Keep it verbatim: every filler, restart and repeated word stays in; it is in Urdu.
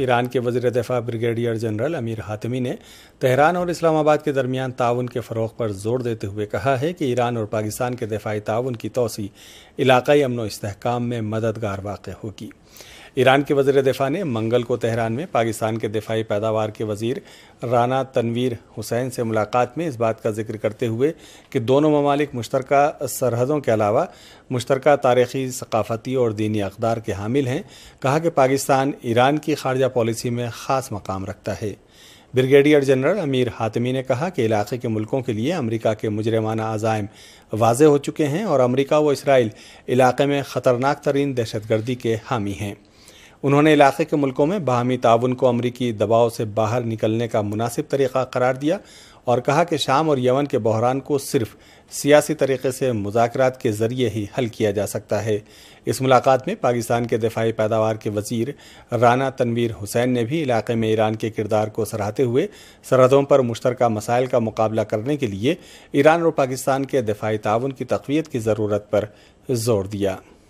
ایران کے وزیر دفاع بریگیڈیئر جنرل امیر حاتمی نے تہران اور اسلام آباد کے درمیان تعاون کے فروغ پر زور دیتے ہوئے کہا ہے کہ ایران اور پاکستان کے دفاعی تعاون کی توسیع علاقائی امن و استحکام میں مددگار واقع ہوگی۔ ایران کے وزیر دفاع نے منگل کو تہران میں پاکستان کے دفاعی پیداوار کے وزیر رانا تنویر حسین سے ملاقات میں اس بات کا ذکر کرتے ہوئے کہ دونوں ممالک مشترکہ سرحدوں کے علاوہ مشترکہ تاریخی، ثقافتی اور دینی اقدار کے حامل ہیں، کہا کہ پاکستان ایران کی خارجہ پالیسی میں خاص مقام رکھتا ہے۔ بریگیڈیئر جنرل امیر حاتمی نے کہا کہ علاقے کے ملکوں کے لیے امریکہ کے مجرمانہ عزائم واضح ہو چکے ہیں اور امریکہ و اسرائیل علاقے میں خطرناک ترین دہشت گردی کے حامی ہیں۔ انہوں نے علاقے کے ملکوں میں باہمی تعاون کو امریکی دباؤ سے باہر نکلنے کا مناسب طریقہ قرار دیا اور کہا کہ شام اور یمن کے بحران کو صرف سیاسی طریقے سے مذاکرات کے ذریعے ہی حل کیا جا سکتا ہے۔ اس ملاقات میں پاکستان کے دفاعی پیداوار کے وزیر رانا تنویر حسین نے بھی علاقے میں ایران کے کردار کو سراہتے ہوئے سرحدوں پر مشترکہ مسائل کا مقابلہ کرنے کے لیے ایران اور پاکستان کے دفاعی تعاون کی تقویت کی ضرورت پر زور دیا۔